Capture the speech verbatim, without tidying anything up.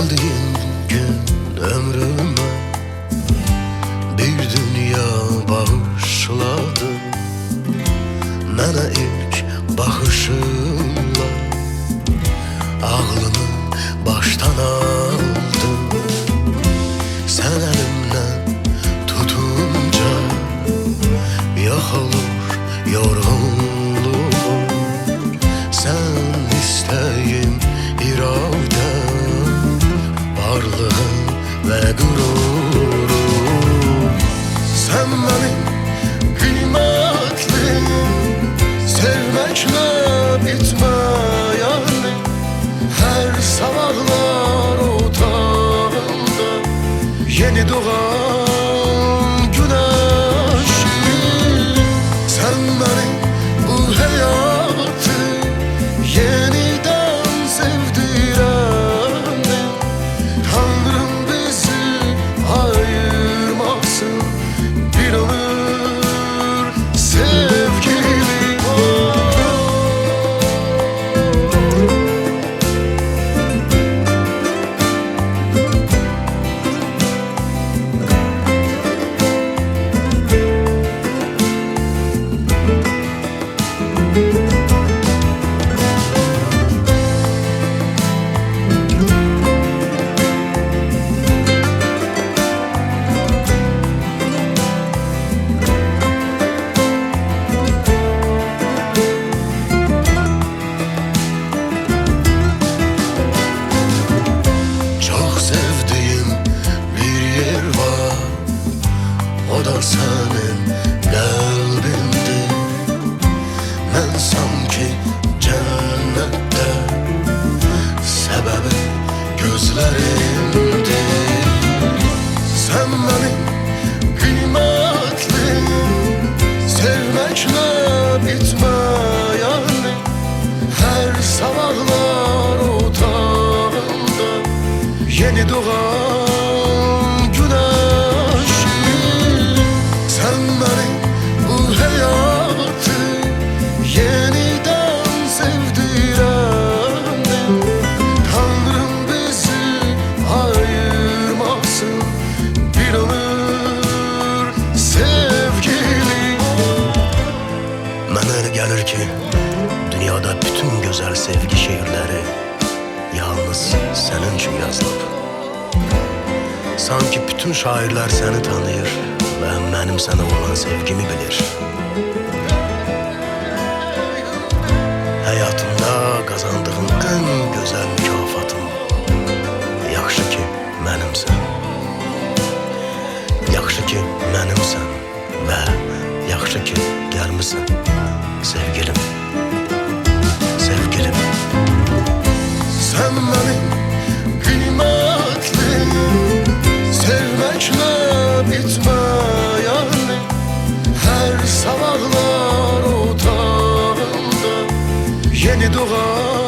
geldiğin gün ömrüme bir dünya bağışladın. Mənə ilk baxışınla ağlını baştan aldın. Sen elimden tutunca yok olur yorgunluğum. Sen isteğim, iradem, varlığım ve gururum. Sen benim kıymetlim, sevmekle bitmeyen her sabahlar otağında yeni doğan güneşim. Sen benim bu hayatı yeniden sevdirendin. Tanrım bizi ayırmasın bir ömür sevgili. O da senin kalbindir. Ben sanki cennette, sebebi gözlerimdir. Sen benim kıymetlim, sevmekle bitmeyen her sabahlar otağında yeni doğan güneşim. Sen benim bu hayatı yeniden sevdirendin. Tanrım bizi ayırmasın bir ömür sevgili. Mənə elə gəlir ki, dünyada bütün güzel sevgi şiirleri yalnız senin için yazılıb. Sanki bütün şairler seni tanıyır ve benim sana olan sevgimi bilir. Hayatımda kazandığın en güzel mükafatım yaxşı ki mənimsən. Yaxşı ki mənimsən ve yaxşı ki gəlmisən sevgilim. Sevgilim. Sen benim kıymetlim, sevmekle bitmeyen her sabahlar otağında yeni doğan